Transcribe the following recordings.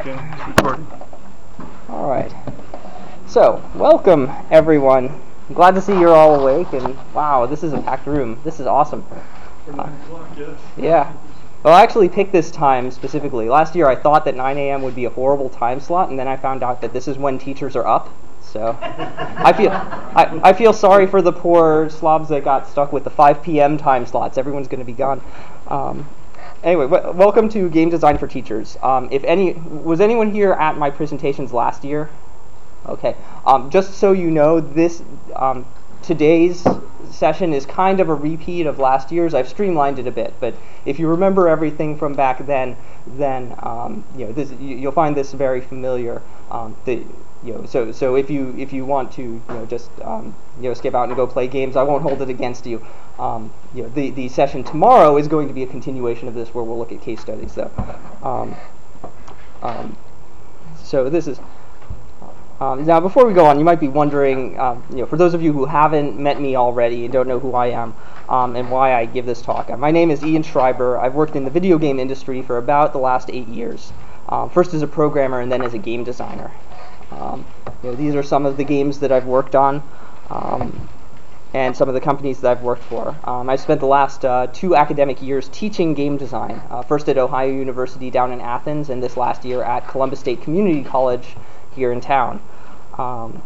Okay, it's recording. All right. So, welcome everyone. I'm glad to see you're all awake, and wow, this is a packed room. This is awesome. For 9 o'clock, yes. Yeah. Well, I actually picked this time specifically. Last year I thought that 9 a.m. would be a horrible time slot, and then I found out that this is when teachers are up. So, I feel sorry for the poor slobs that got stuck with the 5 p.m. time slots. Everyone's going to be gone. Anyway, welcome to Game Design for Teachers. Was anyone here at my presentations last year? Okay. Just so you know, today's session is kind of a repeat of last year's. I've streamlined it a bit, but if you remember everything from back then you'll find this very familiar. So if you want to just skip out and go play games, I won't hold it against you. The session tomorrow is going to be a continuation of this, where we'll look at case studies though. So this is. Now, before we go on, you might be wondering, for those of you who haven't met me already and don't know who I am and why I give this talk. My name is Ian Schreiber. I've worked in the video game industry for about the last 8 years, first as a programmer and then as a game designer. These are some of the games that I've worked on and some of the companies that I've worked for. I've spent the last 2 academic years teaching game design, first at Ohio University down in Athens, and this last year at Columbus State Community College here in town. On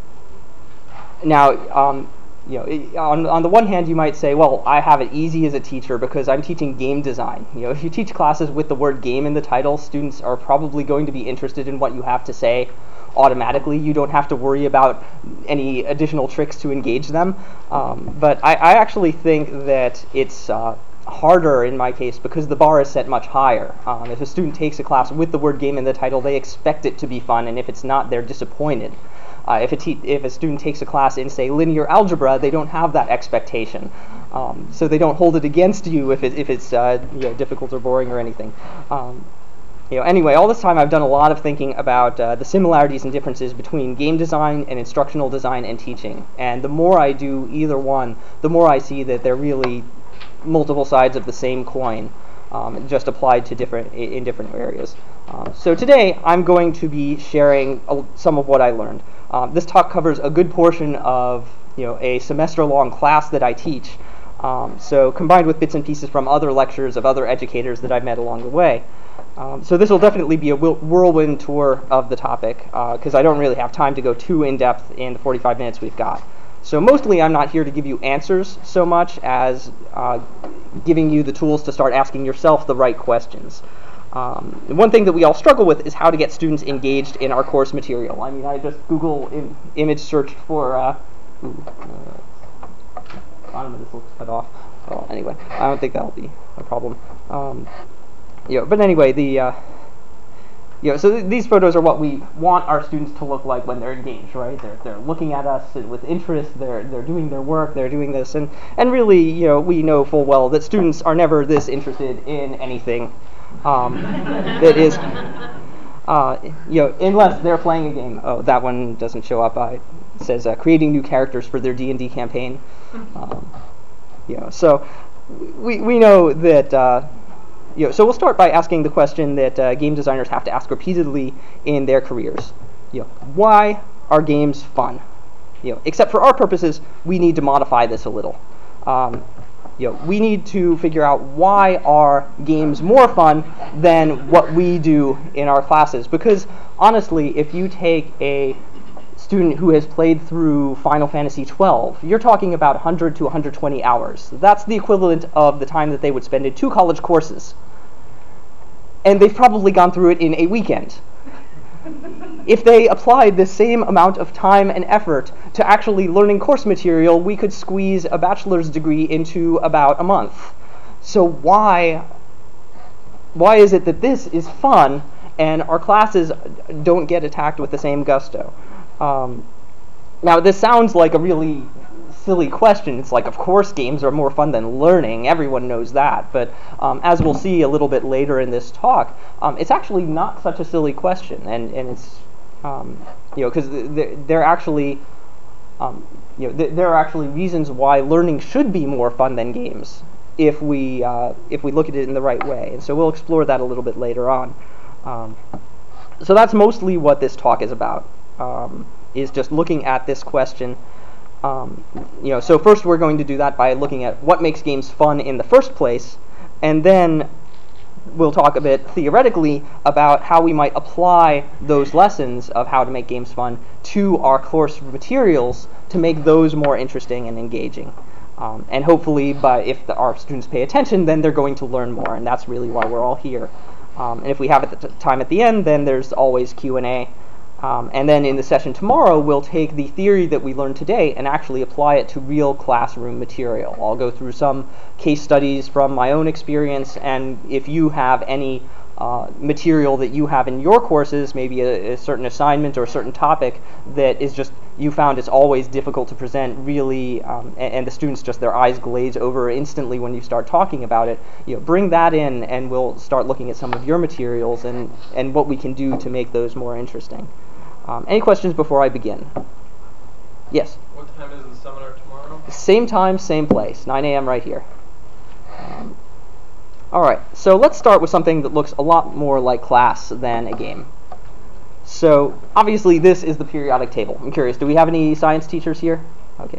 the one hand, you might say, well, I have it easy as a teacher because I'm teaching game design. If you teach classes with the word game in the title, students are probably going to be interested in what you have to say automatically. You don't have to worry about any additional tricks to engage them. But I actually think that it's harder in my case because the bar is set much higher. If a student takes a class with the word game in the title, they expect it to be fun, and if it's not, they're disappointed. If a student takes a class in, say, linear algebra, they don't have that expectation, so they don't hold it against you if it's difficult or boring or anything. Anyway, all this time I've done a lot of thinking about the similarities and differences between game design and instructional design and teaching, and the more I do either one, the more I see that they're really multiple sides of the same coin, just applied to different areas. So today I'm going to be sharing some of what I learned. This talk covers a good portion of a semester-long class that I teach. So combined with bits and pieces from other lectures of other educators that I've met along the way. So this will definitely be a whirlwind tour of the topic because I don't really have time to go too in-depth in the 45 minutes we've got. So mostly I'm not here to give you answers so much as giving you the tools to start asking yourself the right questions. One thing that we all struggle with is how to get students engaged in our course material. I mean, I just Google image searched for, bottom of this looks cut off. Well, anyway, I don't think that'll be a problem. But anyway, so these photos are what we want our students to look like when they're engaged, right? They're looking at us with interest. They're doing their work. They're doing this, and really, we know full well that students are never this interested in anything that is, unless they're playing a game. Oh, that one doesn't show up. It says creating new characters for their D&D campaign. So we know that. So we'll start by asking the question that game designers have to ask repeatedly in their careers. Why are games fun? Except for our purposes, we need to modify this a little. We need to figure out why are games more fun than what we do in our classes. Because honestly, if you take a student who has played through Final Fantasy XII, you're talking about 100 to 120 hours. That's the equivalent of the time that they would spend in 2 college courses. And they've probably gone through it in a weekend. If they applied the same amount of time and effort to actually learning course material, we could squeeze a bachelor's degree into about a month. So why is it that this is fun and our classes don't get attacked with the same gusto? Now, this sounds like a really silly question. It's like, of course, games are more fun than learning. Everyone knows that. But as we'll see a little bit later in this talk, it's actually not such a silly question. And it's, because there are actually reasons why learning should be more fun than games if we look at it in the right way. And so we'll explore that a little bit later on. So that's mostly what this talk is about, is just looking at this question. So first we're going to do that by looking at what makes games fun in the first place, and then we'll talk a bit theoretically about how we might apply those lessons of how to make games fun to our course materials to make those more interesting and engaging. And hopefully, if our students pay attention, then they're going to learn more, and that's really why we're all here. And if we have time at the end, then there's always Q&A. And then in the session tomorrow, we'll take the theory that we learned today and actually apply it to real classroom material. I'll go through some case studies from my own experience, and if you have any material that you have in your courses, maybe a certain assignment or a certain topic that is just, you found it's always difficult to present really, and the students just, their eyes glaze over instantly when you start talking about it, bring that in and we'll start looking at some of your materials and what we can do to make those more interesting. Any questions before I begin? Yes? What time is the seminar tomorrow? Same time, same place, 9 a.m. right here. All right, so let's start with something that looks a lot more like class than a game. So obviously this is the periodic table. I'm curious, do we have any science teachers here? Okay.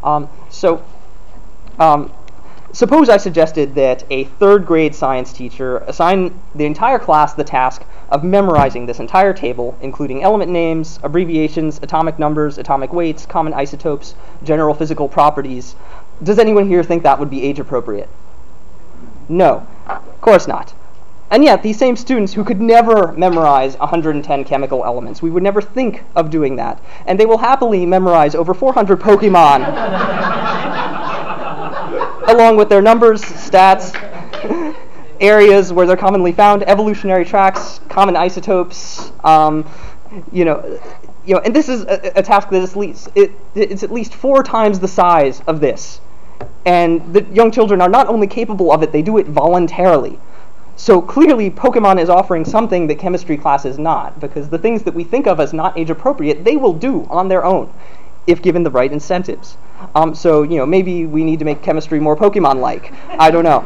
Suppose I suggested that a third grade science teacher assign the entire class the task of memorizing this entire table, including element names, abbreviations, atomic numbers, atomic weights, common isotopes, general physical properties. Does anyone here think that would be age appropriate? No, of course not. And yet, these same students who could never memorize 110 chemical elements, we would never think of doing that, and they will happily memorize over 400 Pokemon, along with their numbers, stats, areas where they're commonly found, evolutionary tracks, common isotopes, and this is a task that it's at least 4 times the size of this. And the young children are not only capable of it, they do it voluntarily. So clearly, Pokemon is offering something that chemistry class is not, because the things that we think of as not age appropriate, they will do on their own, if given the right incentives. Maybe we need to make chemistry more Pokemon-like. I don't know.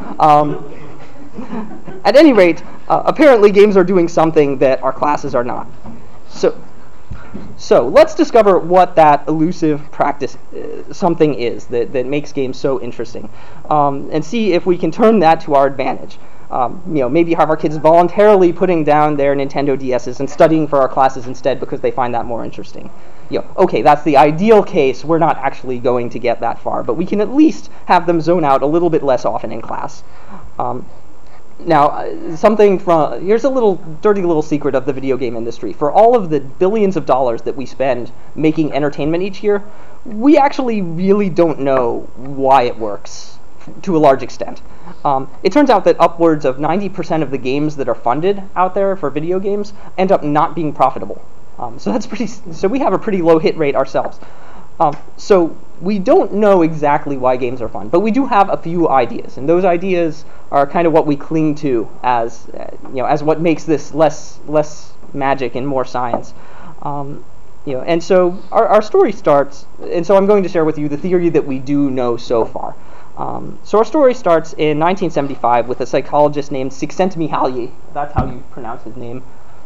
At any rate, apparently games are doing something that our classes are not. So let's discover what that elusive practice something is that makes games so interesting, and see if we can turn that to our advantage. Maybe have our kids voluntarily putting down their Nintendo DSs and studying for our classes instead because they find that more interesting. Okay, that's the ideal case. We're not actually going to get that far, but we can at least have them zone out a little bit less often in class. Here's a little dirty little secret of the video game industry. For all of the billions of dollars that we spend making entertainment each year, we actually really don't know why it works to a large extent. It turns out that upwards of 90% of the games that are funded out there for video games end up not being profitable. So we have a pretty low hit rate ourselves. So we don't know exactly why games are fun, but we do have a few ideas, and those ideas are kind of what we cling to as what makes this less magic and more science. And so our story starts, and so I'm going to share with you the theory that we do know so far. So our story starts in 1975 with a psychologist named Csikszentmihalyi. That's how you pronounce his name.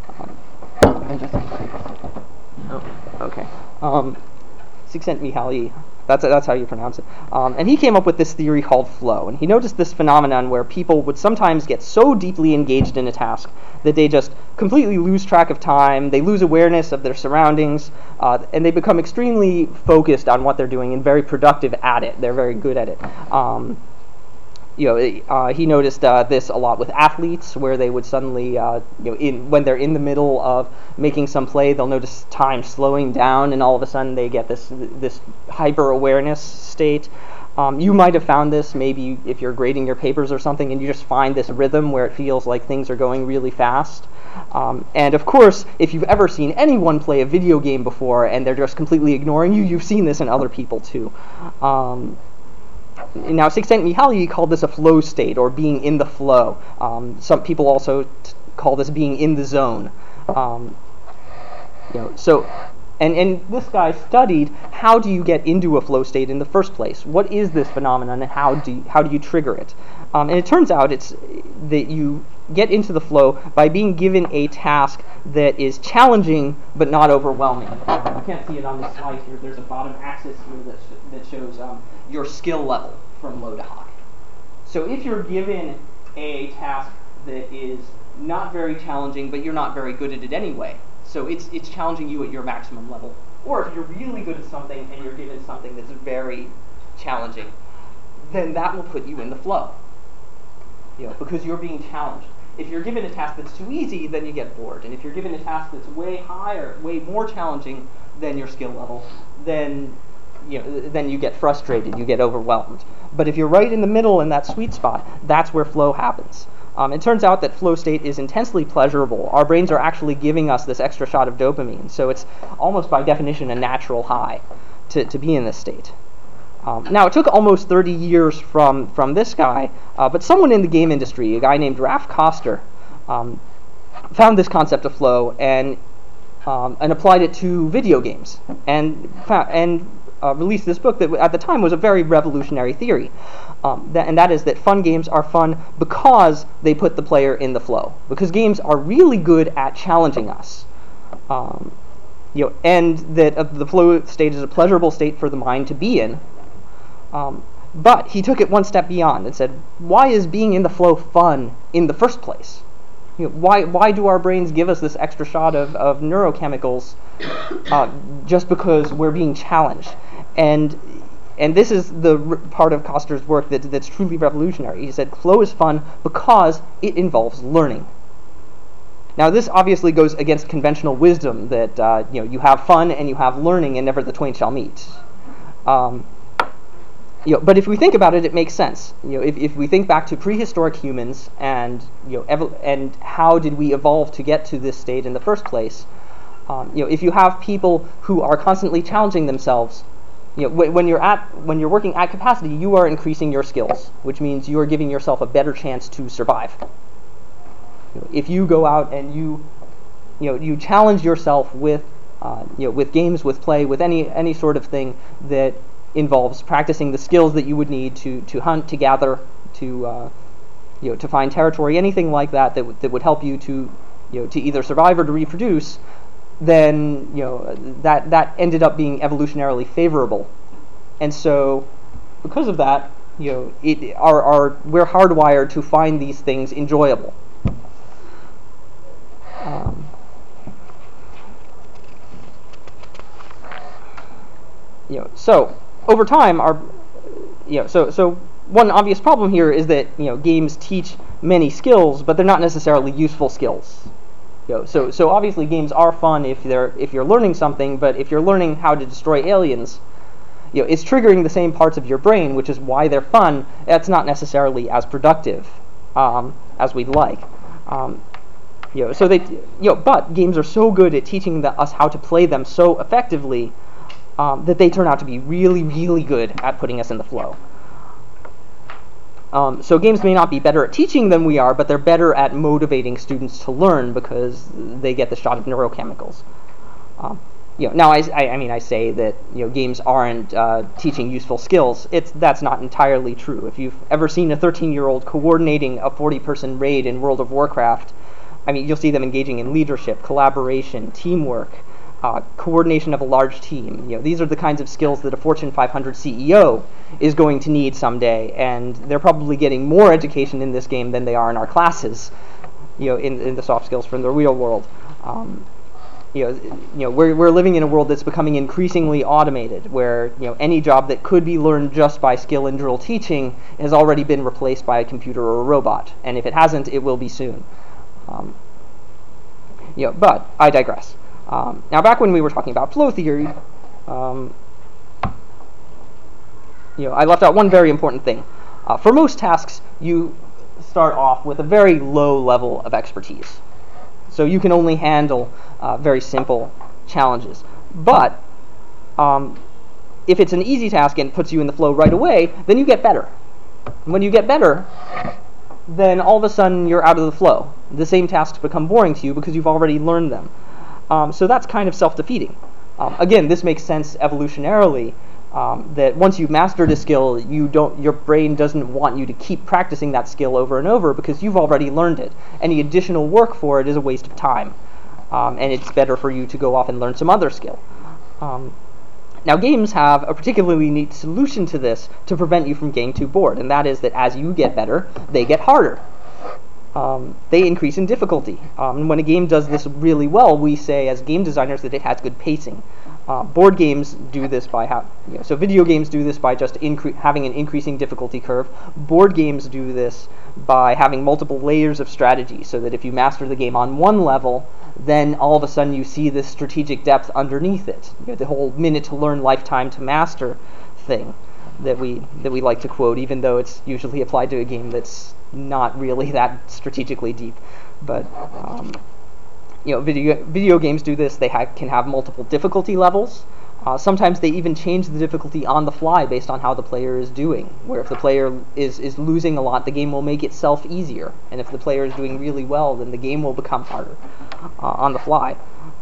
Csikszentmihalyi. That's how you pronounce it. And he came up with this theory called flow. And he noticed this phenomenon where people would sometimes get so deeply engaged in a task that they just completely lose track of time, they lose awareness of their surroundings, and they become extremely focused on what they're doing and very productive at it. They're very good at it. He noticed this a lot with athletes, where they would suddenly, when they're in the middle of making some play, they'll notice time slowing down, and all of a sudden they get this hyper-awareness state. You might have found this maybe if you're grading your papers or something, and you just find this rhythm where it feels like things are going really fast. And of course, if you've ever seen anyone play a video game before and they're just completely ignoring you, you've seen this in other people too. Now, Csikszentmihalyi called this a flow state, or being in the flow. Some people also call this being in the zone. And this guy studied how do you get into a flow state in the first place? What is this phenomenon, and how do you trigger it? And it turns out it's that you get into the flow by being given a task that is challenging but not overwhelming. You can't see it on this slide here. There's a bottom axis here that shows your skill level from low to high. So if you're given a task that is not very challenging, but you're not very good at it anyway, so it's challenging you at your maximum level. Or if you're really good at something and you're given something that's very challenging, then that will put you in the flow, because you're being challenged. If you're given a task that's too easy, then you get bored. And if you're given a task that's way higher, way more challenging than your skill level, then you get frustrated, you get overwhelmed. But if you're right in the middle in that sweet spot, that's where flow happens. It turns out that flow state is intensely pleasurable. Our brains are actually giving us this extra shot of dopamine, so it's almost by definition a natural high to be in this state. Now, it took almost 30 years from this guy, but someone in the game industry, a guy named Raph Koster, found this concept of flow and applied it to video games, and released this book that at the time was a very revolutionary theory. And that is that fun games are fun because they put the player in the flow. Because games are really good at challenging us. And that the flow state is a pleasurable state for the mind to be in. But he took it one step beyond and said, why is being in the flow fun in the first place? Why do our brains give us this extra shot of neurochemicals just because we're being challenged? And this is the part of Koster's work that's truly revolutionary. He said flow is fun because it involves learning. Now, this obviously goes against conventional wisdom that you have fun and you have learning and never the twain shall meet. But if we think about it, it makes sense. If we think back to prehistoric humans and and how did we evolve to get to this state in the first place, if you have people who are constantly challenging themselves, when you're working at capacity, you are increasing your skills, which means you are giving yourself a better chance to survive. If you go out and you challenge yourself with games, with play, with any sort of thing that involves practicing the skills that you would need to hunt, to gather, to find territory, anything like that would help you to either survive or to reproduce, then that ended up being evolutionarily favorable. And so because of that, we're hardwired to find these things enjoyable. So over time, so one obvious problem here is that games teach many skills, but they're not necessarily useful skills. So obviously games are fun if you're learning something, but if you're learning how to destroy aliens, it's triggering the same parts of your brain, which is why they're fun. That's not necessarily as productive as we'd like. But games are so good at teaching us how to play them so effectively that they turn out to be really, really good at putting us in the flow. So games may not be better at teaching than we are, but they're better at motivating students to learn because they get the shot of neurochemicals. Now I say that games aren't teaching useful skills. That's not entirely true. If you've ever seen a 13-year-old coordinating a 40-person raid in World of Warcraft, you'll see them engaging in leadership, collaboration, teamwork, coordination of a large team. These are the kinds of skills that a Fortune 500 CEO is going to need someday, and they're probably getting more education in this game than they are in our classes, in the soft skills from the real world. We're living in a world that's becoming increasingly automated, where any job that could be learned just by skill and drill teaching has already been replaced by a computer or a robot, and if it hasn't, it will be soon. But I digress. Now, back when we were talking about flow theory, I left out one very important thing. For most tasks, you start off with a very low level of expertise. So you can only handle very simple challenges. But if it's an easy task and puts you in the flow right away, then you get better. And when you get better, then all of a sudden you're out of the flow. The same tasks become boring to you because you've already learned them. So that's kind of self-defeating. Again, this makes sense evolutionarily. That once you've mastered a skill, your brain doesn't want you to keep practicing that skill over and over because you've already learned it. Any additional work for it is a waste of time, and it's better for you to go off and learn some other skill. Now, games have a particularly neat solution to this to prevent you from getting too bored, and that is that as you get better, they get harder. They increase in difficulty. When a game does this really well, we say as game designers that it has good pacing. Board games do this by so video games do this by just having an increasing difficulty curve. Board games do this by having multiple layers of strategy, so that if you master the game on one level, then all of a sudden you see this strategic depth underneath it. The whole minute to learn, lifetime to master thing that we like to quote, even though it's usually applied to a game that's not really that strategically deep. But video games do this. They can have multiple difficulty levels. Sometimes they even change the difficulty on the fly based on how the player is doing. Where if the player is losing a lot, the game will make itself easier, and if the player is doing really well, then the game will become harder on the fly.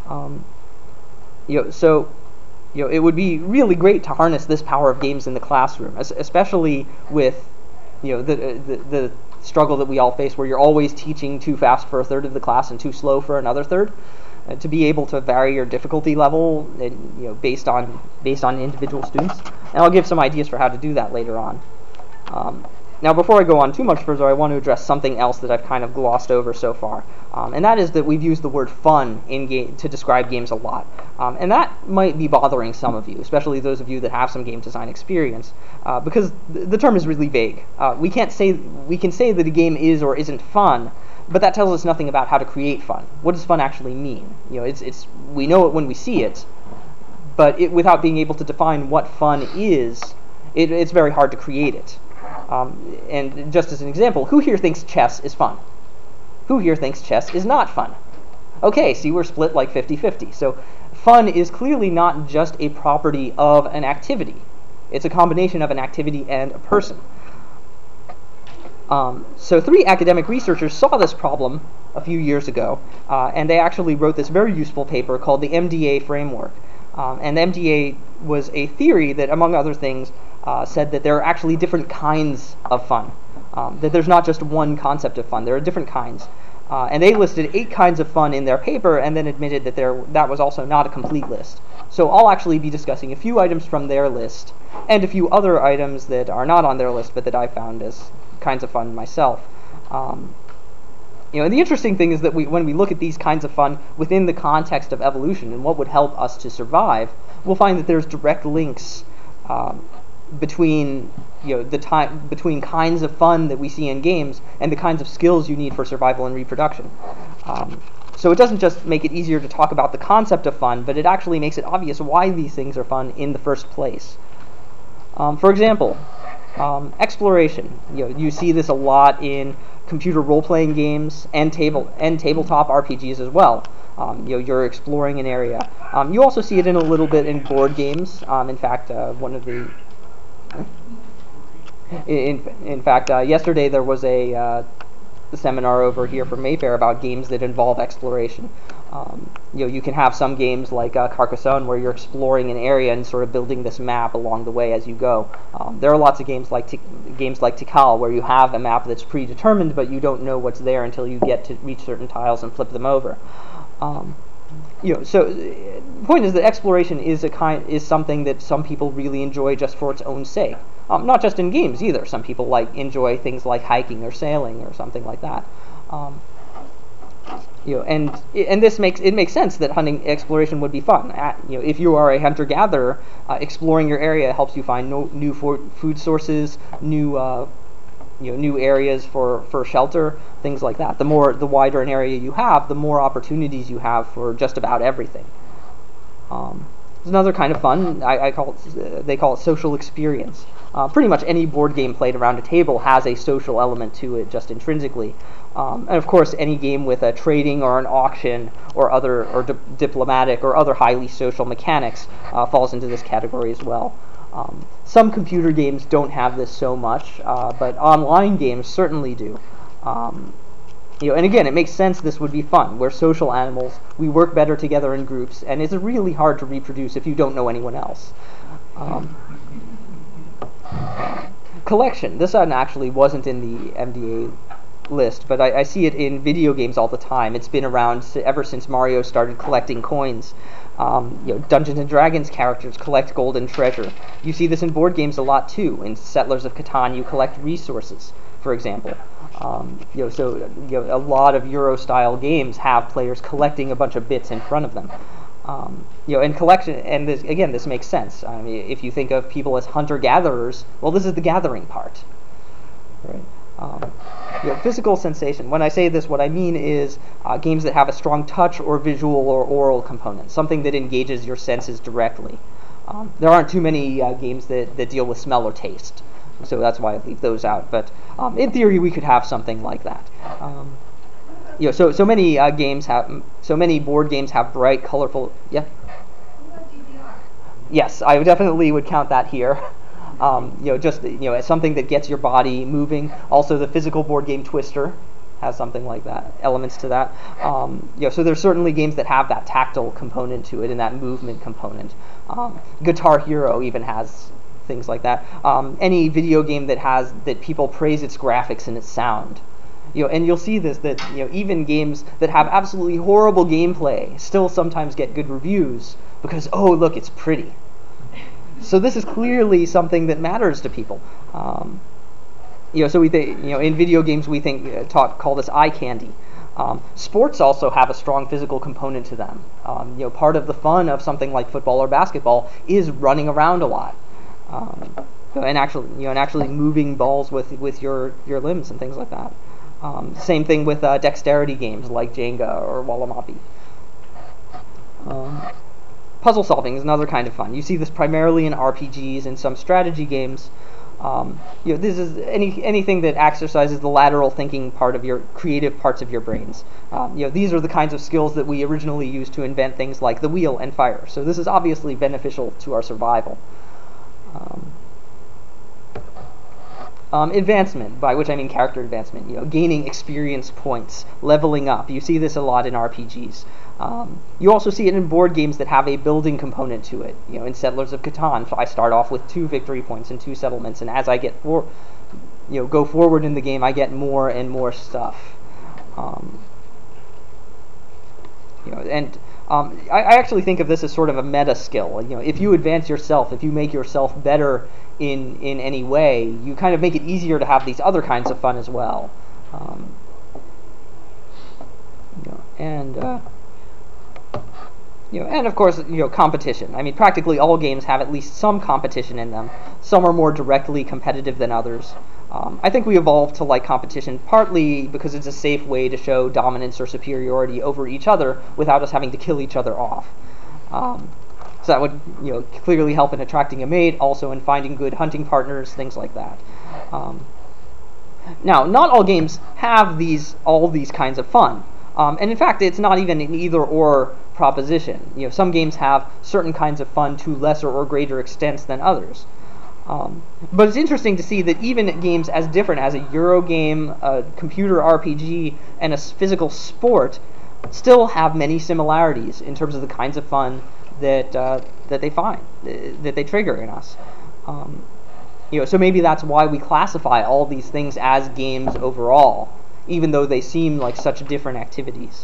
It would be really great to harness this power of games in the classroom, especially with the struggle that we all face, where you're always teaching too fast for a third of the class and too slow for another third. To be able to vary your difficulty level, based on individual students, and I'll give some ideas for how to do that later on. Now, before I go on too much further, I want to address something else that I've kind of glossed over so far, and that is that we've used the word fun to describe games a lot, and that might be bothering some of you, especially those of you that have some game design experience, because the term is really vague. We can say that a game is or isn't fun, but that tells us nothing about how to create fun. What does fun actually mean? We know it when we see it, but without being able to define what fun is, it's very hard to create it. And just as an example, who here thinks chess is fun? Who here thinks chess is not fun? Okay, see, we're split like 50-50. So fun is clearly not just a property of an activity. It's a combination of an activity and a person. So 3 academic researchers saw this problem a few years ago, and they actually wrote this very useful paper called the MDA framework. And the MDA was a theory that, among other things, said that there are actually different kinds of fun, that there's not just one concept of fun, there are different kinds. And they listed 8 kinds of fun in their paper and then admitted that that was also not a complete list. So I'll actually be discussing a few items from their list and a few other items that are not on their list but that I found as kinds of fun myself. And the interesting thing is that when we look at these kinds of fun within the context of evolution and what would help us to survive, we'll find that there's direct links between between kinds of fun that we see in games and the kinds of skills you need for survival and reproduction. So it doesn't just make it easier to talk about the concept of fun, but it actually makes it obvious why these things are fun in the first place. For example, exploration. You see this a lot in computer role-playing games and tabletop RPGs as well. You're exploring an area. You also see it in a little bit in board games. In fact, yesterday there was a seminar over here for Mayfair about games that involve exploration. You can have some games like Carcassonne where you're exploring an area and sort of building this map along the way as you go. There are lots of games like Tikal where you have a map that's predetermined, but you don't know what's there until you get to reach certain tiles and flip them over. So the point is that exploration is something that some people really enjoy just for its own sake. Not just in games either. Some people enjoy things like hiking or sailing or something like that. And this makes sense that hunting exploration would be fun. If you are a hunter-gatherer, exploring your area helps you find new food sources, new areas for shelter, things like that. The wider an area you have, the more opportunities you have for just about everything. There's another kind of fun. They call it social experience. Pretty much any board game played around a table has a social element to it, just intrinsically. And of course, any game with a trading or an auction or diplomatic or other highly social mechanics falls into this category as well. Some computer games don't have this so much, but online games certainly do. And again, it makes sense this would be fun. We're social animals. We work better together in groups, and it's really hard to reproduce if you don't know anyone else. Collection. This one actually wasn't in the MDA list, but I see it in video games all the time. It's been around ever since Mario started collecting coins. Dungeons and Dragons characters collect golden treasure. You see this in board games a lot too. In Settlers of Catan, you collect resources, for example. A lot of Euro-style games have players collecting a bunch of bits in front of them. And collection, and this makes sense. I mean, if you think of people as hunter-gatherers, well, this is the gathering part, right? Physical sensation. When I say this, what I mean is games that have a strong touch or visual or oral component, something that engages your senses directly. There aren't too many games that deal with smell or taste, so that's why I leave those out. But in theory, we could have something like that. So many board games have bright, colorful. Yeah. Yes, I definitely would count that here. As something that gets your body moving. Also, the physical board game Twister has something like that, elements to that. So there's certainly games that have that tactile component to it and that movement component. Guitar Hero even has things like that. Any video game that people praise its graphics and its sound. And you'll see this, that even games that have absolutely horrible gameplay still sometimes get good reviews because, oh, look, it's pretty. So this is clearly something that matters to people. So we think, in video games we call this eye candy. Sports also have a strong physical component to them. Part of the fun of something like football or basketball is running around a lot, and actually moving balls with your limbs and things like that. Same thing with dexterity games like Jenga or Wallamapi. Puzzle solving is another kind of fun. You see this primarily in RPGs and some strategy games. This is anything that exercises the lateral thinking part of your creative parts of your brains. These are the kinds of skills that we originally used to invent things like the wheel and fire. So this is obviously beneficial to our survival. Advancement, by which I mean character advancement, gaining experience points, leveling up. You see this a lot in RPGs. You also see it in board games that have a building component to it. In Settlers of Catan, I start off with 2 victory points and 2 settlements, and as I get go forward in the game, I get more and more stuff. I actually think of this as sort of a meta skill. If you advance yourself, if you make yourself better in any way, you kind of make it easier to have these other kinds of fun as well. And of course, competition. I mean, practically all games have at least some competition in them. Some are more directly competitive than others. I think we evolved to like competition partly because it's a safe way to show dominance or superiority over each other without us having to kill each other off. So that would, clearly help in attracting a mate, also in finding good hunting partners, things like that. Now, not all games have all these kinds of fun. And in fact, it's not even an either-or proposition. Some games have certain kinds of fun to lesser or greater extents than others. But it's interesting to see that even games as different as a Euro game, a computer RPG, and a physical sport still have many similarities in terms of the kinds of fun that they find, that they trigger in us. So maybe that's why we classify all these things as games overall, even though they seem like such different activities.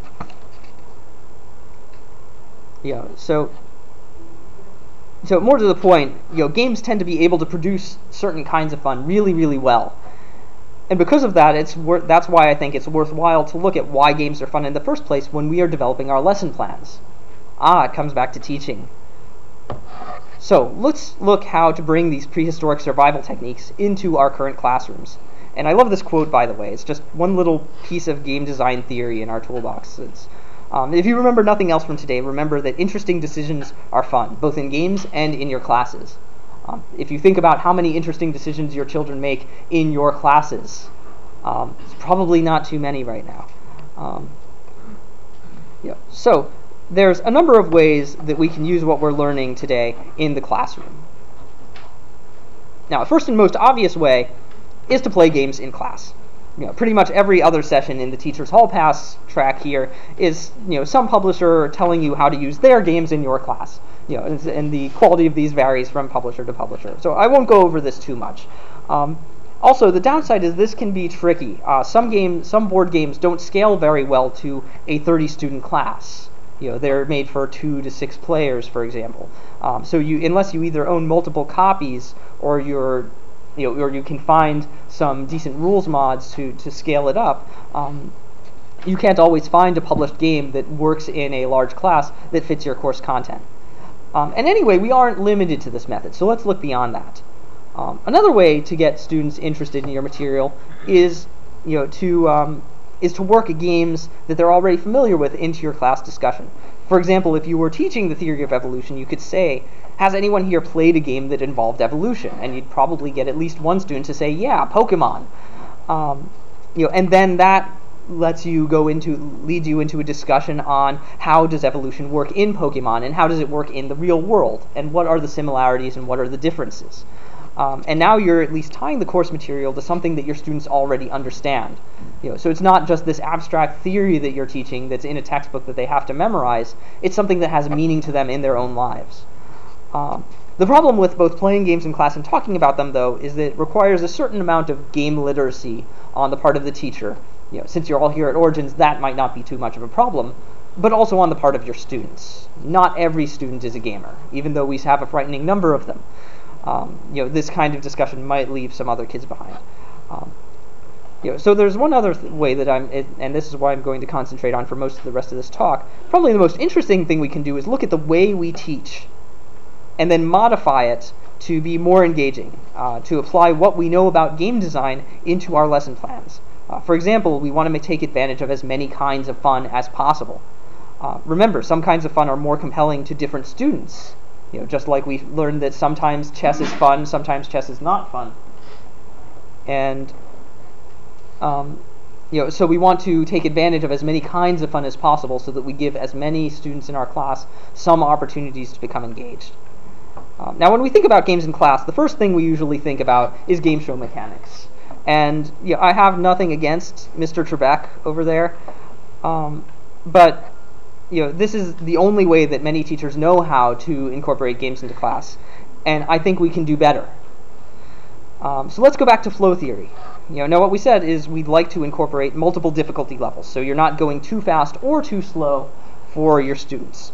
So more to the point, games tend to be able to produce certain kinds of fun really, really well. And because of that, that's why I think it's worthwhile to look at why games are fun in the first place when we are developing our lesson plans. It comes back to teaching. So let's look how to bring these prehistoric survival techniques into our current classrooms. And I love this quote, by the way. It's just one little piece of game design theory in our toolbox. If you remember nothing else from today, remember that interesting decisions are fun, both in games and in your classes. If you think about how many interesting decisions your children make in your classes, it's probably not too many right now. So there's a number of ways that we can use what we're learning today in the classroom. Now, the first and most obvious way is to play games in class. Pretty much every other session in the Teachers Hall Pass track here is some publisher telling you how to use their games in your class. And the quality of these varies from publisher to publisher. So I won't go over this too much. Also, the downside is this can be tricky. Some board games don't scale very well to a 30-student class. They're made for 2 to 6 players, for example. So unless you either own multiple copies or or you can find some decent rules mods to scale it up, you can't always find a published game that works in a large class that fits your course content. And anyway, we aren't limited to this method, so let's look beyond that. Another way to get students interested in your material is to work games that they're already familiar with into your class discussion. For example, if you were teaching the theory of evolution, you could say, has anyone here played a game that involved evolution? And you'd probably get at least one student to say, yeah, Pokemon. And then that leads you into a discussion on how does evolution work in Pokemon, and how does it work in the real world, and what are the similarities and what are the differences. And now you're at least tying the course material to something that your students already understand. So it's not just this abstract theory that you're teaching that's in a textbook that they have to memorize. It's something that has meaning to them in their own lives. The problem with both playing games in class and talking about them, though, is that it requires a certain amount of game literacy on the part of the teacher. Since you're all here at Origins, that might not be too much of a problem, but also on the part of your students. Not every student is a gamer, even though we have a frightening number of them. This kind of discussion might leave some other kids behind. So there's one other way that and this is why I'm going to concentrate on for most of the rest of this talk. Probably the most interesting thing we can do is look at the way we teach and then modify it to be more engaging, to apply what we know about game design into our lesson plans. For example, we want to take advantage of as many kinds of fun as possible. Remember, some kinds of fun are more compelling to different students. Just like we learned that sometimes chess is fun, sometimes chess is not fun. And so we want to take advantage of as many kinds of fun as possible so that we give as many students in our class some opportunities to become engaged. Now, when we think about games in class, the first thing we usually think about is game show mechanics. And I have nothing against Mr. Trebek over there, but this is the only way that many teachers know how to incorporate games into class, and I think we can do better. So let's go back to flow theory. Now what we said is we'd like to incorporate multiple difficulty levels, so you're not going too fast or too slow for your students.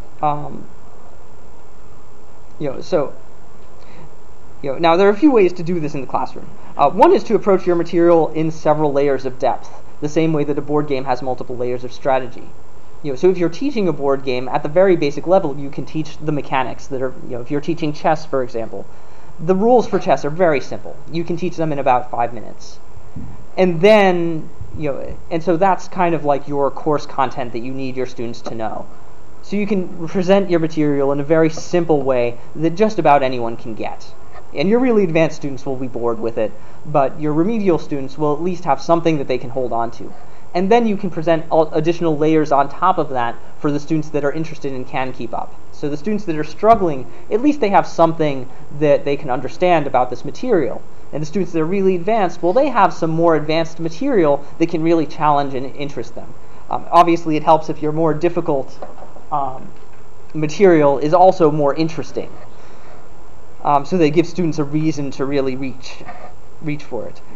Now there are a few ways to do this in the classroom. One is to approach your material in several layers of depth, the same way that a board game has multiple layers of strategy. So if you're teaching a board game at the very basic level, you can teach the mechanics that are, if you're teaching chess, for example, the rules for chess are very simple. You can teach them in about 5 minutes. And then, and so that's kind of like your course content that you need your students to know. So you can present your material in a very simple way that just about anyone can get. And your really advanced students will be bored with it, but your remedial students will at least have something that they can hold on to. And then you can present additional layers on top of that for the students that are interested and can keep up. So the students that are struggling, at least they have something that they can understand about this material. And the students that are really advanced, well, they have some more advanced material that can really challenge and interest them. Obviously, it helps if your more difficult material is also more interesting. So they give students a reason to really reach for it.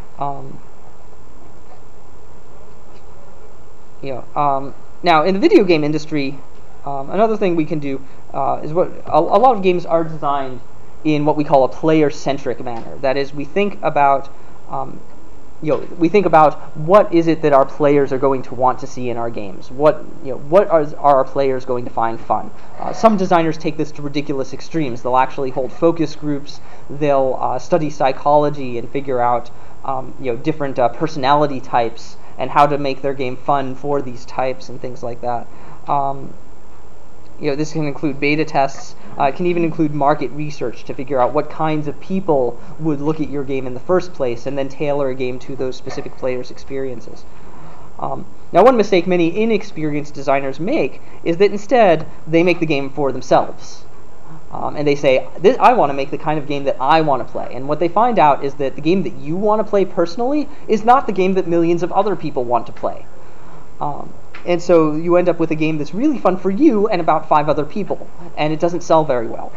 Now, in the video game industry, another thing we can do is what a lot of games are designed in what we call a player-centric manner. That is, we think about what is it that our players are going to want to see in our games. What are our players going to find fun? Some designers take this to ridiculous extremes. They'll actually hold focus groups. They'll study psychology and figure out different personality types and how to make their game fun for these types and things like that. This can include beta tests. It can even include market research to figure out what kinds of people would look at your game in the first place and then tailor a game to those specific players' experiences. Now, one mistake many inexperienced designers make is that instead they make the game for themselves. And they say, I want to make the kind of game that I want to play. And what they find out is that the game that you want to play personally is not the game that millions of other people want to play. And so you end up with a game that's really fun for you and about 5 other people, and it doesn't sell very well.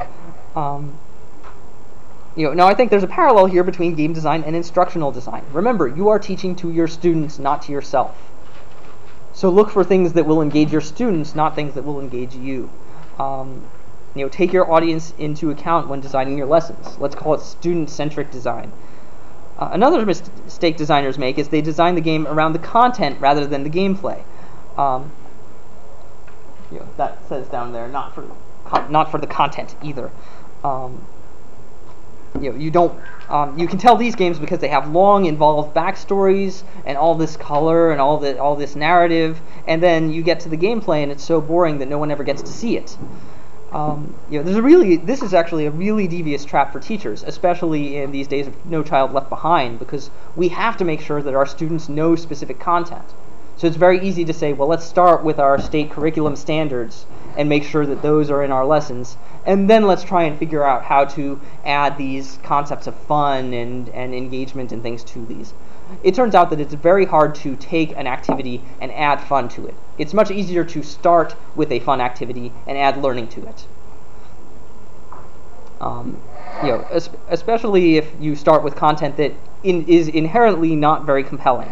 Now I think there's a parallel here between game design and instructional design. Remember, you are teaching to your students, not to yourself. So look for things that will engage your students, not things that will engage you. Take your audience into account when designing your lessons. Let's call it student-centric design. Another mistake designers make is they design the game around the content rather than the gameplay. That says down there, not for the content either. You can tell these games because they have long, involved backstories and all this color and all this narrative, and then you get to the gameplay and it's so boring that no one ever gets to see it. This is actually a really devious trap for teachers, especially in these days of No Child Left Behind, because we have to make sure that our students know specific content. So it's very easy to say, well, let's start with our state curriculum standards and make sure that those are in our lessons, and then let's try and figure out how to add these concepts of fun and engagement and things to these. It turns out that it's very hard to take an activity and add fun to it. It's much easier to start with a fun activity and add learning to it. Especially if you start with content that is inherently not very compelling.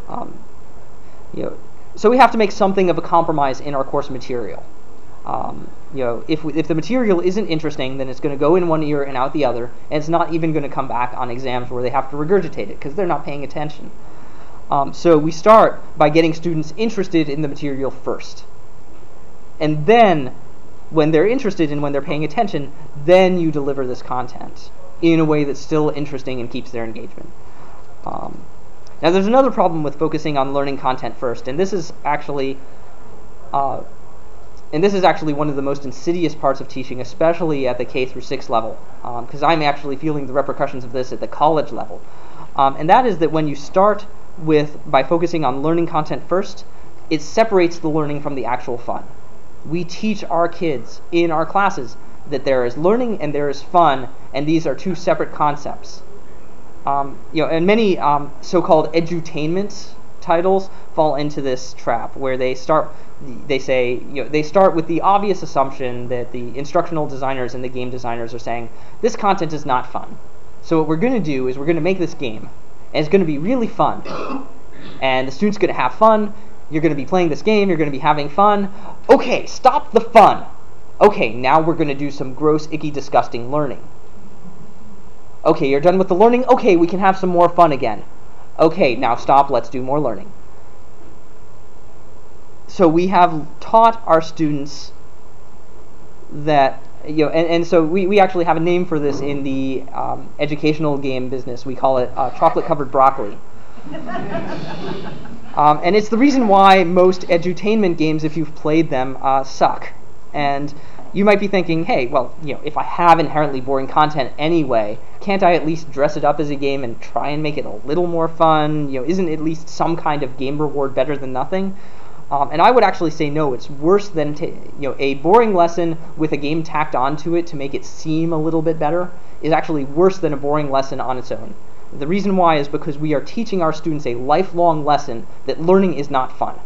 So we have to make something of a compromise in our course material. If the material isn't interesting, then it's going to go in one ear and out the other, and it's not even going to come back on exams where they have to regurgitate it because they're not paying attention. So we start by getting students interested in the material first. And then, when they're interested and when they're paying attention, then you deliver this content in a way that's still interesting and keeps their engagement. Now there's another problem with focusing on learning content first, and this is actually one of the most insidious parts of teaching, especially at the K through 6 level, because I'm actually feeling the repercussions of this at the college level. And that is that when you start by focusing on learning content first, it separates the learning from the actual fun. We teach our kids in our classes that there is learning and there is fun, and these are two separate concepts. And many so-called edutainment titles fall into this trap, where they start with the obvious assumption that the instructional designers and the game designers are saying, this content is not fun. So what we're going to do is we're going to make this game, and it's going to be really fun. And the student's going to have fun. You're going to be playing this game. You're going to be having fun. Okay, stop the fun. Okay, now we're going to do some gross, icky, disgusting learning. Okay, you're done with the learning. Okay, we can have some more fun again. Okay, now stop. Let's do more learning. So we have taught our students that, and so we actually have a name for this in the educational game business. We call it chocolate-covered broccoli. And it's the reason why most edutainment games, if you've played them, suck. And you might be thinking, hey, well, if I have inherently boring content anyway, can't I at least dress it up as a game and try and make it a little more fun? Isn't at least some kind of game reward better than nothing? And I would actually say no, it's worse than a boring lesson with a game tacked onto it to make it seem a little bit better is actually worse than a boring lesson on its own. The reason why is because we are teaching our students a lifelong lesson that learning is not fun.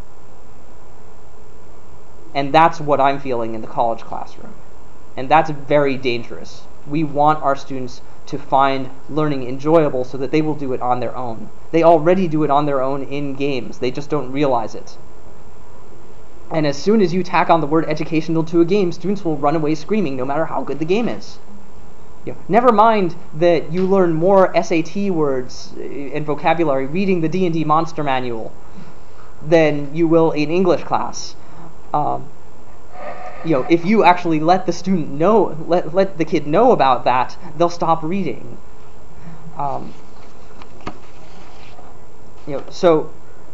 And that's what I'm feeling in the college classroom. And that's very dangerous. We want our students to find learning enjoyable so that they will do it on their own. They already do it on their own in games. They just don't realize it. And as soon as you tack on the word educational to a game, students will run away screaming no matter how good the game is. Never mind that you learn more SAT words and vocabulary reading the D&D Monster Manual than you will in English class. If you actually let the student know, let the kid know about that, they'll stop reading. So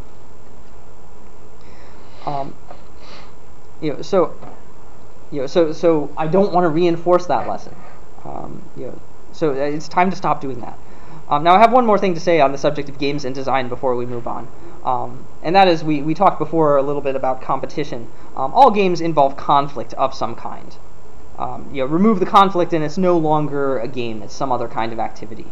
I don't want to reinforce that lesson. So it's time to stop doing that. Now I have one more thing to say on the subject of games and design before we move on. And that is, we talked before a little bit about competition. All games involve conflict of some kind. Remove the conflict and it's no longer a game, it's some other kind of activity.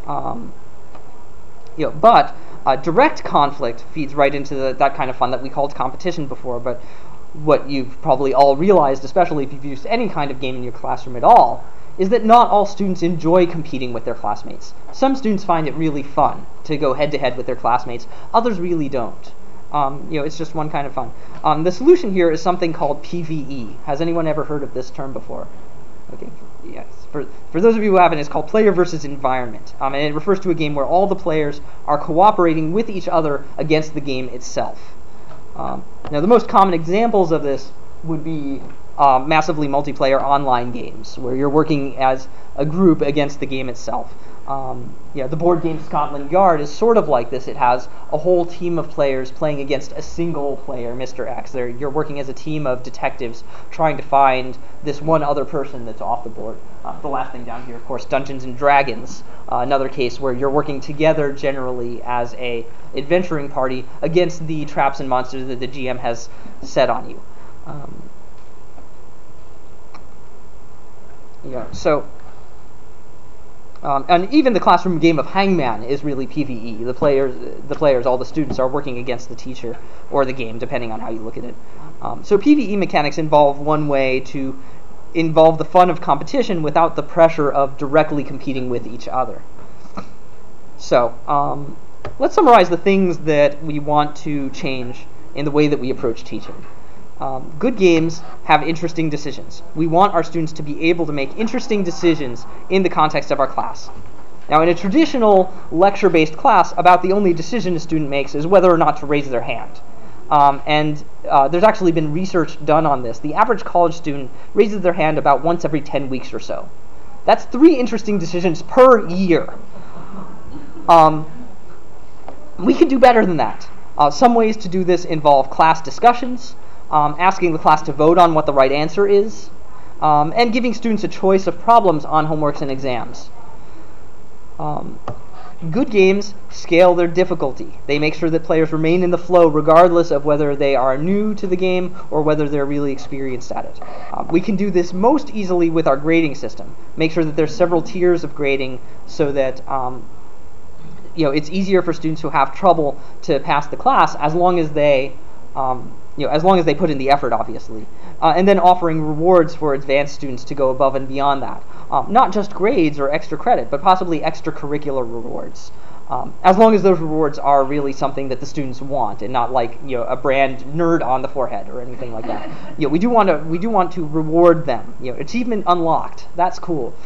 But direct conflict feeds right into that kind of fun that we called competition before. But what you've probably all realized, especially if you've used any kind of game in your classroom at all, is that not all students enjoy competing with their classmates. Some students find it really fun to go head-to-head with their classmates. Others really don't. It's just one kind of fun. The solution here is something called PvE. Has anyone ever heard of this term before? Okay, yes. For those of you who haven't, it's called player versus environment. And it refers to a game where all the players are cooperating with each other against the game itself. Now, the most common examples of this would be massively multiplayer online games, where you're working as a group against the game itself. The board game Scotland Yard is sort of like this. It has a whole team of players playing against a single player, Mr. X. You're working as a team of detectives trying to find this one other person that's off the board. The last thing down here, of course, Dungeons and Dragons, another case where you're working together generally as a adventuring party against the traps and monsters that the GM has set on you. And even the classroom game of Hangman is really PvE. The players, all the students are working against the teacher or the game, depending on how you look at it. So PvE mechanics involve one way to involve the fun of competition without the pressure of directly competing with each other. So let's summarize the things that we want to change in the way that we approach teaching. Good games have interesting decisions. We want our students to be able to make interesting decisions in the context of our class. Now, in a traditional lecture-based class, about the only decision a student makes is whether or not to raise their hand. There's actually been research done on this. The average college student raises their hand about once every 10 weeks or so. That's 3 interesting decisions per year. We could do better than that. Some ways to do this involve class discussions, asking the class to vote on what the right answer is, and giving students a choice of problems on homeworks and exams. Good games scale their difficulty. They make sure that players remain in the flow regardless of whether they are new to the game or whether they're really experienced at it. We can do this most easily with our grading system. Make sure that there's several tiers of grading so that it's easier for students who have trouble to pass the class as long as they put in the effort, obviously. And then offering rewards for advanced students to go above and beyond that. Not just grades or extra credit, but possibly extracurricular rewards. As long as those rewards are really something that the students want and not like a brand nerd on the forehead or anything like that. We do want to reward them. Achievement unlocked. That's cool.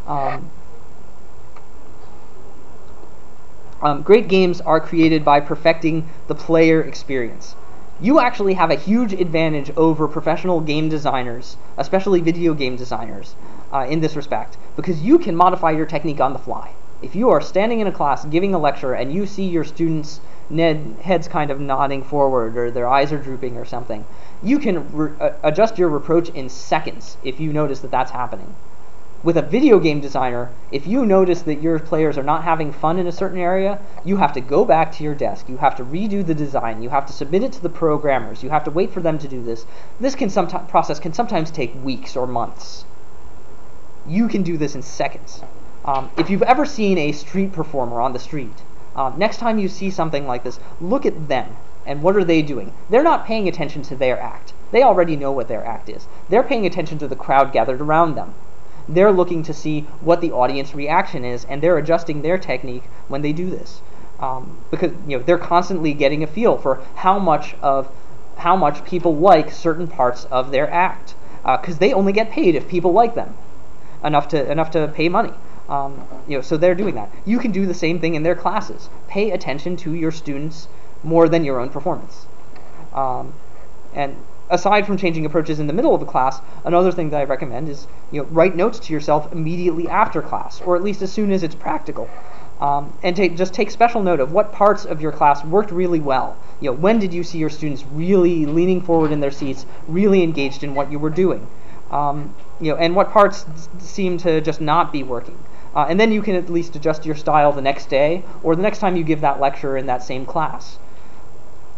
Great games are created by perfecting the player experience. You actually have a huge advantage over professional game designers, especially video game designers, in this respect, because you can modify your technique on the fly. If you are standing in a class giving a lecture and you see your students' heads kind of nodding forward or their eyes are drooping or something, you can adjust your approach in seconds if you notice that that's happening. With a video game designer, if you notice that your players are not having fun in a certain area, you have to go back to your desk, you have to redo the design, you have to submit it to the programmers, you have to wait for them to do this. This process can sometimes take weeks or months. You can do this in seconds. If you've ever seen a street performer on the street, next time you see something like this, look at them and what are they doing? They're not paying attention to their act. They already know what their act is. They're paying attention to the crowd gathered around them. They're looking to see what the audience reaction is, and they're adjusting their technique when they do this, because they're constantly getting a feel for how much people like certain parts of their act, because they only get paid if people like them enough to pay money. So they're doing that. You can do the same thing in their classes. Pay attention to your students more than your own performance, and aside from changing approaches in the middle of the class, another thing that I recommend is write notes to yourself immediately after class, or at least as soon as it's practical, and take special note of what parts of your class worked really well. When did you see your students really leaning forward in their seats, really engaged in what you were doing, and what parts seem to just not be working. And then you can at least adjust your style the next day or the next time you give that lecture in that same class.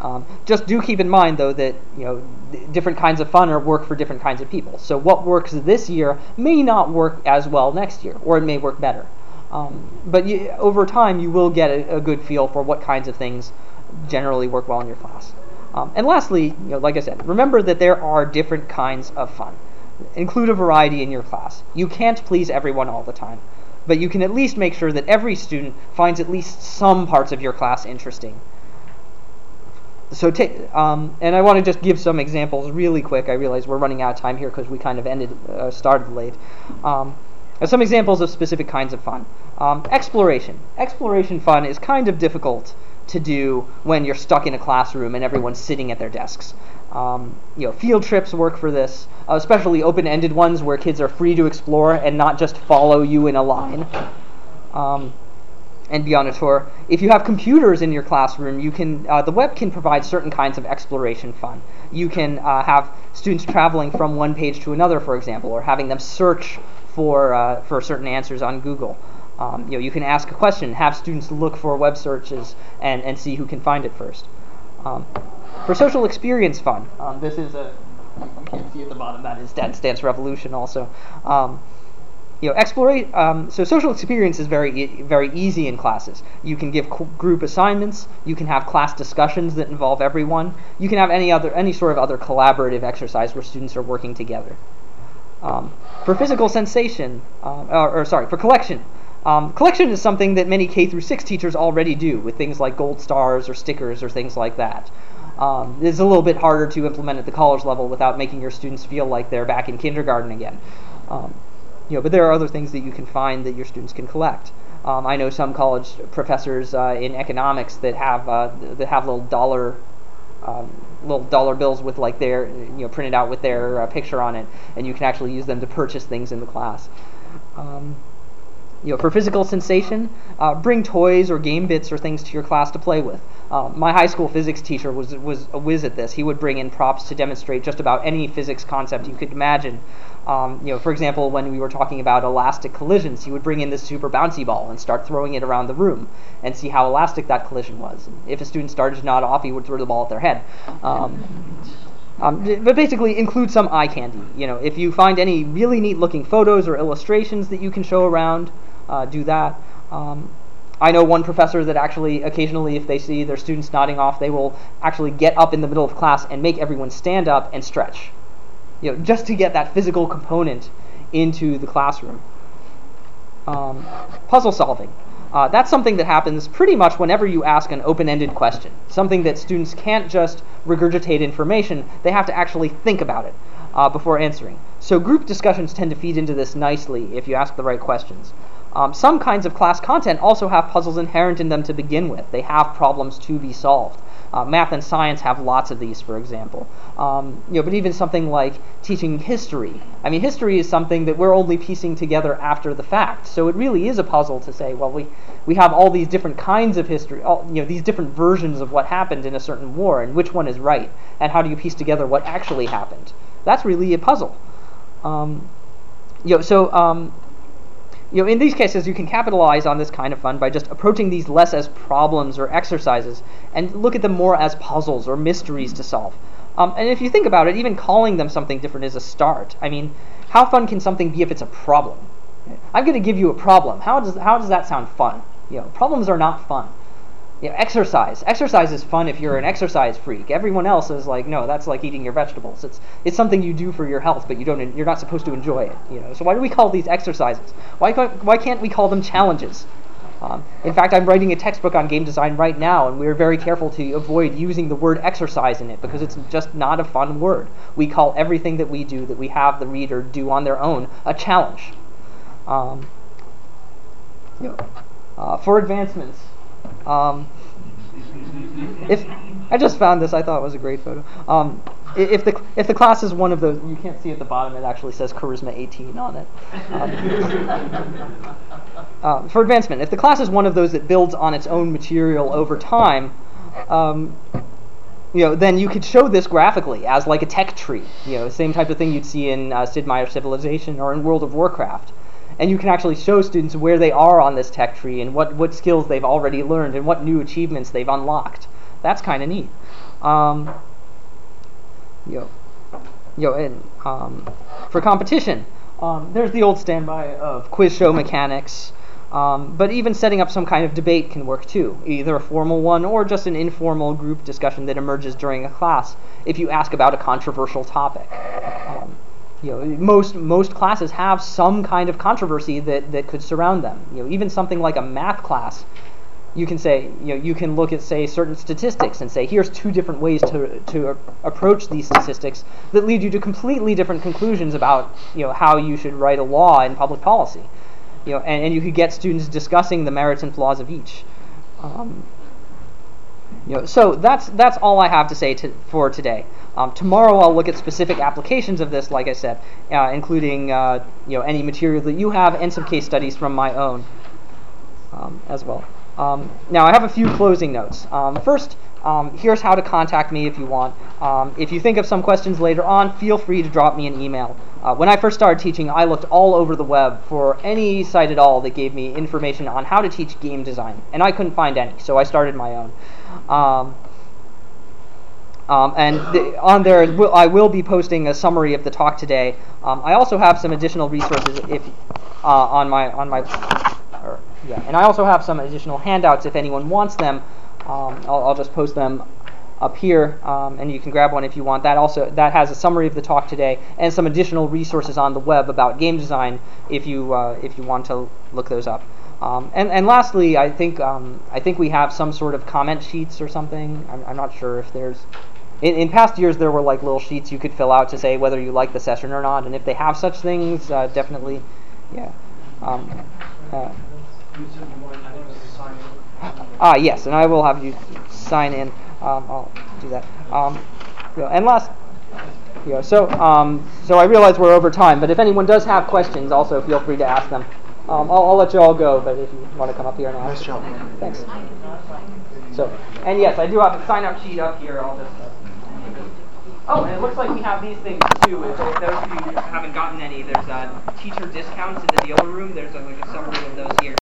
Just do keep in mind, though, that different kinds of fun work for different kinds of people. So what works this year may not work as well next year, or it may work better. But over time, you will get a good feel for what kinds of things generally work well in your class. And lastly, like I said, remember that there are different kinds of fun. Include a variety in your class. You can't please everyone all the time, but you can at least make sure that every student finds at least some parts of your class interesting. So, and I want to just give some examples really quick. I realize we're running out of time here because we kind of started late. Some examples of specific kinds of fun. Exploration. Exploration fun is kind of difficult to do when you're stuck in a classroom and everyone's sitting at their desks. Field trips work for this, especially open-ended ones where kids are free to explore and not just follow you in a line. And be on a tour. If you have computers in your classroom, you can the web can provide certain kinds of exploration fun. You can have students traveling from one page to another, for example, or having them search for certain answers on Google. You can ask a question, have students look for web searches, and see who can find it first. For social experience fun, this is you can't see at the bottom, that is Dance Dance Revolution also. So social experience is very easy in classes. You can give group assignments. You can have class discussions that involve everyone. You can have any sort of other collaborative exercise where students are working together. For physical sensation, for collection. Collection is something that many K through 6 teachers already do with things like gold stars or stickers or things like that. It's a little bit harder to implement at the college level without making your students feel like they're back in kindergarten again. But there are other things that you can find that your students can collect. I know some college professors in economics that have little dollar bills with like their printed out with their picture on it, and you can actually use them to purchase things in the class. For physical sensation, bring toys or game bits or things to your class to play with. My high school physics teacher was a whiz at this. He would bring in props to demonstrate just about any physics concept you could imagine. For example, when we were talking about elastic collisions, he would bring in this super bouncy ball and start throwing it around the room and see how elastic that collision was. If a student started to nod off, he would throw the ball at their head. But basically include some eye candy. If you find any really neat looking photos or illustrations that you can show around, do that. I know one professor that actually occasionally, if they see their students nodding off, they will actually get up in the middle of class and make everyone stand up and stretch, just to get that physical component into the classroom. Puzzle solving. That's something that happens pretty much whenever you ask an open-ended question, something that students can't just regurgitate information, they have to actually think about it before answering. So group discussions tend to feed into this nicely if you ask the right questions. Some kinds of class content also have puzzles inherent in them to begin with. They have problems to be solved. Math and science have lots of these, for example. But even something like teaching history. History is something that we're only piecing together after the fact. So it really is a puzzle to say, well, we have all these different kinds of history, these different versions of what happened in a certain war, and which one is right, and how do you piece together what actually happened? That's really a puzzle. In these cases, you can capitalize on this kind of fun by just approaching these less as problems or exercises and look at them more as puzzles or mysteries to solve. And if you think about it, even calling them something different is a start. How fun can something be if it's a problem? I'm going to give you a problem. How does that sound fun? Problems are not fun. Exercise. Exercise is fun if you're an exercise freak. Everyone else is like, no, that's like eating your vegetables. It's something you do for your health, but you're not supposed to enjoy it. So why do we call these exercises? Why can't we call them challenges? In fact, I'm writing a textbook on game design right now, and we're very careful to avoid using the word exercise in it because it's just not a fun word. We call everything that we do, that we have the reader do on their own, a challenge. For advancements. If I just found this, I thought it was a great photo. If the class is one of those, you can't see at the bottom, it actually says Charisma 18 on it. For advancement, if the class is one of those that builds on its own material over time, then you could show this graphically as like a tech tree. Same type of thing you'd see in Sid Meier's Civilization or in World of Warcraft. And you can actually show students where they are on this tech tree and what skills they've already learned and what new achievements they've unlocked. That's kind of neat. For competition, there's the old standby of quiz show mechanics. But even setting up some kind of debate can work too, either a formal one or just an informal group discussion that emerges during a class if you ask about a controversial topic. Most classes have some kind of controversy that could surround them. Even something like a math class, you can say, you can look at, say, certain statistics and say, here's two different ways to approach these statistics that lead you to completely different conclusions about, how you should write a law in public policy. And you could get students discussing the merits and flaws of each. So that's all I have to say for today. Tomorrow I'll look at specific applications of this, like I said, including any material that you have and some case studies from my own as well. Now I have a few closing notes. First, here's how to contact me if you want. If you think of some questions later on, feel free to drop me an email. When I first started teaching, I looked all over the web for any site at all that gave me information on how to teach game design, and I couldn't find any, so I started my own. On there, I will be posting a summary of the talk today. I also have some additional resources and I also have some additional handouts if anyone wants them. I'll just post them up here, and you can grab one if you want. That has a summary of the talk today and some additional resources on the web about game design if you want to look those up. And lastly, I think we have some sort of comment sheets or something. I'm not sure if there's. In past years, there were like little sheets you could fill out to say whether you like the session or not, and if they have such things, definitely, yeah. Yes, and I will have you sign in. I'll do that. And last, so I realize we're over time, but if anyone does have questions, also feel free to ask them. I'll let you all go, but if you want to come up here and ask. Nice job. Thanks. So, and yes, I do have a sign-up sheet up here. I'll just. Oh, and it looks like we have these things too. If those of you who haven't gotten any, there's teacher discounts in the dealer room. There's like a summary of those here.